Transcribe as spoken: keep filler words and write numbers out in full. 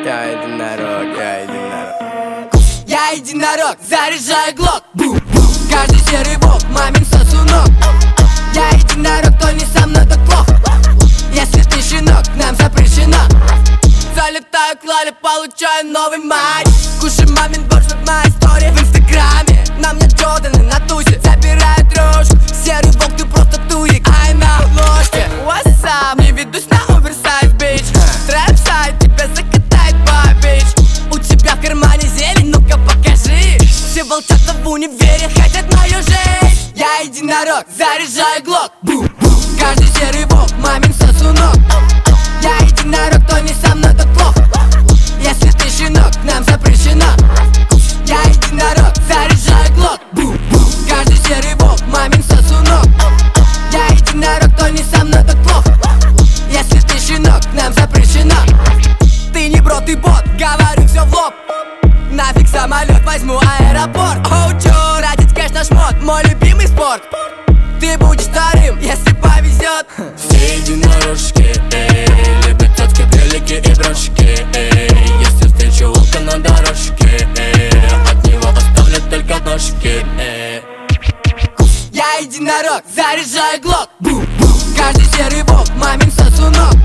Я единорог, я единорог. Я единорог, заряжаю глок. Каждый серый волк, мамин сосунок. Я единорог, кто не со мной, так плохо. Если ты щенок, к нам запрещено. Залетаю к Лале, получаю новый матч. Кушай мамин борщ, вот моя история в инстаграме. На мне Джорданы на тузе, забираю трошку. Серый волк, ты просто тузик, ай на ложке. What's up? Не ведусь на оверсайз, бич. Трэп-сайт тебя закатает по бич. У тебя в кармане зелень, ну-ка покажи. Все волчата в универе хотят мою жизнь. Я единорог, заряжаю глок. Каждый серый волк, мамин сосунок. Я единорог, кто не со мной, так плохо. Если ты щенок, к нам запрещено. Я единорог, заряжаю глок. Каждый серый волк, мамин сосунок. Я единорог, кто не со мной, так плохо. Если ты щенок, к нам запрещено. Ты не бро, ты бот, говорю все в лоб. Нафиг самолет, возьму аэропорт. Оу, чё, тратить кэш на шмот, мой любимый спорт. Ты будешь вторым, если повезет. Все единорожки, эй, любят тетки, брелики и брошки, эй. Если встречу волка на дорожке, эй, от него оставлю только ножки, эй. Я единорог, заряжаю глок. Каждый серый волк, мамин сосунок.